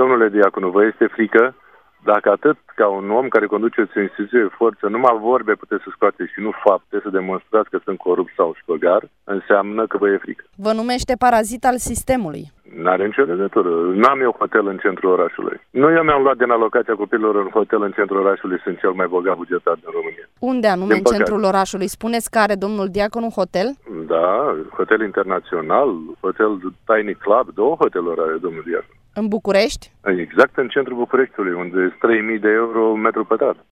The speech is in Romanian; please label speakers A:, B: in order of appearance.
A: domnule Diaconu, vă este frică? Dacă atât ca un om care conduce o instituție de forță, numai vorbe puteți să scoateți și nu fapte, să demonstrați că sunt corupt sau șpăgar, înseamnă că vă e frică.
B: Vă numește parazit al sistemului.
A: N-are nicio legătură. N-am eu hotel în centrul orașului. Nu eu mi-am luat din alocația copilor în hotel în centrul orașului, sunt cel mai bogat bugetar din România.
B: Unde anume în centrul orașului? Spuneți că are domnul Diaconu hotel?
A: Da, hotel internațional, hotel Tiny Club, 2 hoteluri are domnul Diaconu.
B: În București?
A: Exact în centrul Bucureștiului, unde sunt 3.000 de euro metru pătrat.